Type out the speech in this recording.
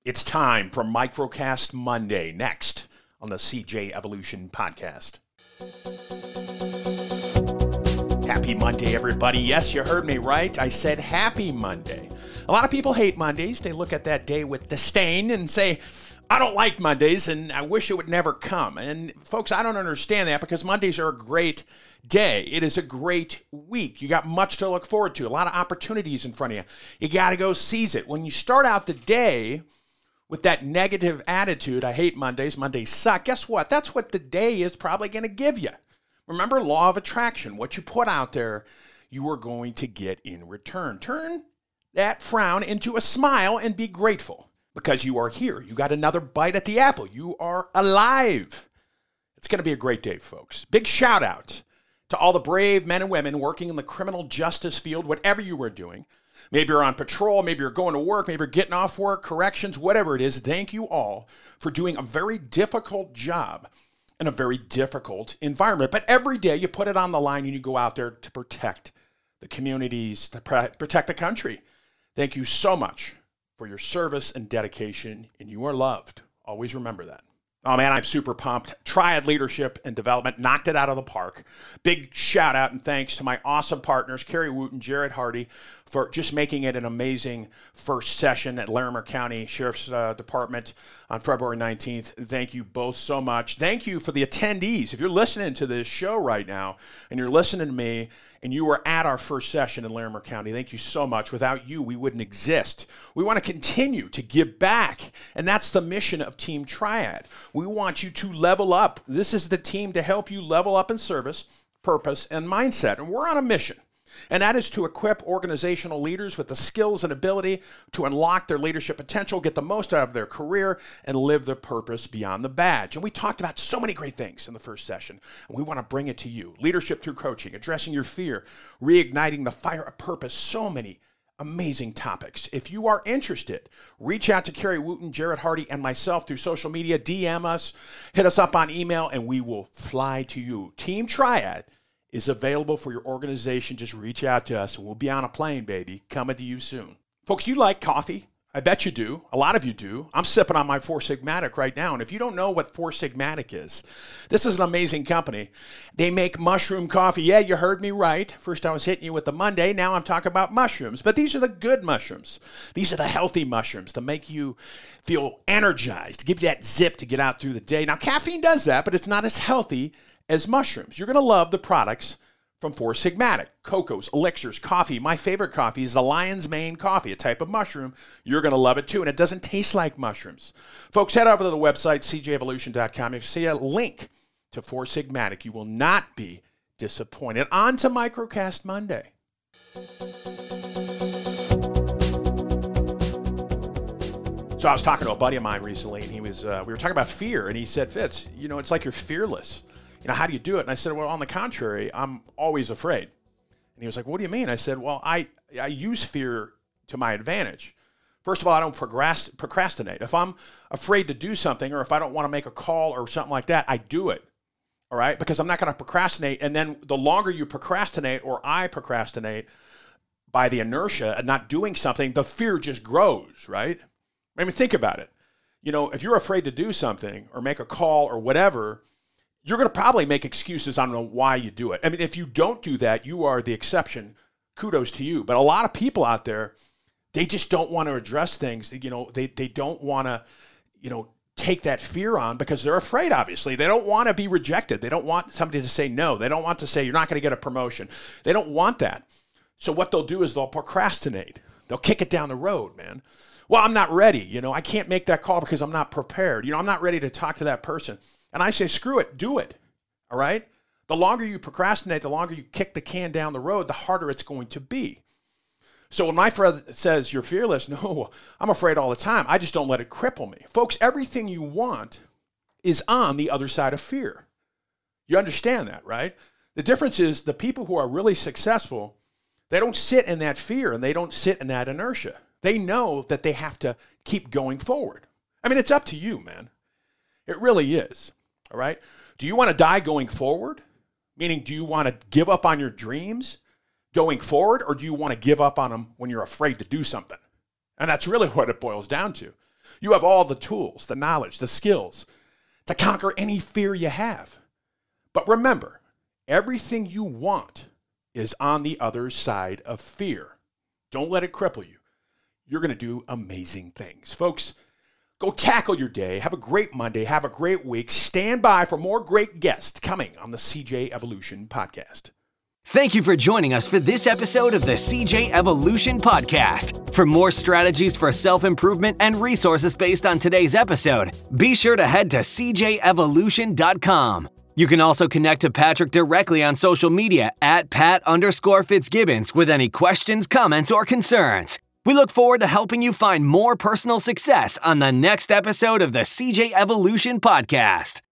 It's time for Microcast Monday, next on the CJ Evolution Podcast. Happy Monday, everybody. Yes, you heard me right. I said happy Monday. A lot of people hate Mondays. They look at that day with disdain and say, I don't like Mondays and I wish it would never come. And folks, I don't understand that because Mondays are a great day. It is a great week. You got much to look forward to, a lot of opportunities in front of you. You got to go seize it. When you start out the day with that negative attitude, I hate Mondays, Mondays suck, guess what? That's what the day is probably going to give you. Remember, law of attraction. What you put out there, you are going to get in return. Turn that frown into a smile and be grateful because you are here. You got another bite at the apple. You are alive. It's going to be a great day, folks. Big shout out to all the brave men and women working in the criminal justice field, whatever you are doing. Maybe you're on patrol, maybe you're going to work, maybe you're getting off work, corrections, whatever it is. Thank you all for doing a very difficult job in a very difficult environment. But every day you put it on the line and you go out there to protect the communities, to protect the country. Thank you so much for your service and dedication, and you are loved. Always remember that. Oh man, I'm super pumped. Triad Leadership and Development knocked it out of the park. Big shout out and thanks to my awesome partners, Carrie Wooten, Jared Hardy, for just making it an amazing first session at Larimer County Sheriff's Department on February 19th. Thank you both so much. Thank you for the attendees. If you're listening to this show right now and you're listening to me and you were at our first session in Larimer County, thank you so much. Without you, we wouldn't exist. We want to continue to give back, and that's the mission of Team Triad. We want you to level up. This is the team to help you level up in service, purpose, and mindset, and we're on a mission. And that is to equip organizational leaders with the skills and ability to unlock their leadership potential, get the most out of their career, and live their purpose beyond the badge. And we talked about so many great things in the first session, and we want to bring it to you. Leadership through coaching, addressing your fear, reigniting the fire of purpose, so many amazing topics. If you are interested, reach out to Carrie Wooten, Jared Hardy, and myself through social media, DM us, hit us up on email, and we will fly to you. Team Triad is available for your organization. Just reach out to us and we'll be on a plane, baby. Coming to you soon. Folks, you like coffee? I bet you do. A lot of you do. I'm sipping on my Four Sigmatic right now. And if you don't know what Four Sigmatic is, this is an amazing company. They make mushroom coffee. Yeah, you heard me right. First I was hitting you with the Monday. Now I'm talking about mushrooms. But these are the good mushrooms. These are the healthy mushrooms to make you feel energized, to give you that zip to get out through the day. Now, caffeine does that, but it's not as healthy as mushrooms. You're going to love the products from Four Sigmatic. Cocos, elixirs, coffee. My favorite coffee is the Lion's Mane coffee, a type of mushroom. You're going to love it too, and it doesn't taste like mushrooms. Folks, head over to the website, cjevolution.com. You'll see a link to Four Sigmatic. You will not be disappointed. On to Microcast Monday. So I was talking to a buddy of mine recently, and we were talking about fear, and he said, Fitz, it's like you're fearless. How do you do it? And I said, well, on the contrary, I'm always afraid. And he was like, what do you mean? I said, well, I use fear to my advantage. First of all, I don't procrastinate. If I'm afraid to do something or if I don't want to make a call or something like that, I do it, all right? Because I'm not going to procrastinate. And then the longer you procrastinate or I procrastinate by the inertia and not doing something, the fear just grows, right? I mean, think about it. If you're afraid to do something or make a call or whatever, you're going to probably make excuses on why you do it. I mean, if you don't do that, you are the exception. Kudos to you. But a lot of people out there, they just don't want to address things. They don't want to, take that fear on because they're afraid, obviously. They don't want to be rejected. They don't want somebody to say no. They don't want to say, you're not going to get a promotion. They don't want that. So what they'll do is they'll procrastinate. They'll kick it down the road, man. Well, I'm not ready. I can't make that call because I'm not prepared. I'm not ready to talk to that person. And I say, screw it, do it, all right? The longer you procrastinate, the longer you kick the can down the road, the harder it's going to be. So when my friend says, you're fearless, no, I'm afraid all the time. I just don't let it cripple me. Folks, everything you want is on the other side of fear. You understand that, right? The difference is the people who are really successful, they don't sit in that fear and they don't sit in that inertia. They know that they have to keep going forward. I mean, it's up to you, man. It really is. All right? Do you want to die going forward? Meaning, do you want to give up on your dreams going forward, or do you want to give up on them when you're afraid to do something? And that's really what it boils down to. You have all the tools, the knowledge, the skills to conquer any fear you have. But remember, everything you want is on the other side of fear. Don't let it cripple you. You're going to do amazing things. Folks, go tackle your day. Have a great Monday. Have a great week. Stand by for more great guests coming on the CJ Evolution Podcast. Thank you for joining us for this episode of the CJ Evolution Podcast. For more strategies for self-improvement and resources based on today's episode, be sure to head to cjevolution.com. You can also connect to Patrick directly on social media at Pat_Fitzgibbons with any questions, comments, or concerns. We look forward to helping you find more personal success on the next episode of the CJ Evolution Podcast.